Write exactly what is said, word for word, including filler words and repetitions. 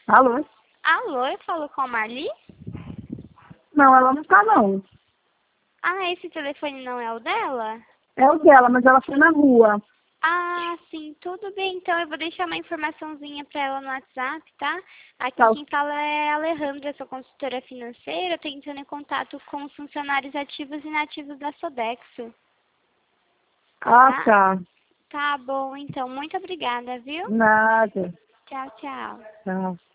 Alô? Alô, eu falo com a Marli? Não, ela não tá não. Ah, esse telefone não é o dela? É o dela, mas ela foi na rua. Ah, sim, tudo bem. Então eu vou deixar uma informaçãozinha para ela no WhatsApp, tá? Aqui Tá. quem fala é a Alejandra, sou consultora financeira, tô entrando em contato com os funcionários ativos e inativos da Sodexo. Ah, Tá? tá. Tá bom, então. Muito obrigada, viu? Nada. Tchau, tchau. Tchau.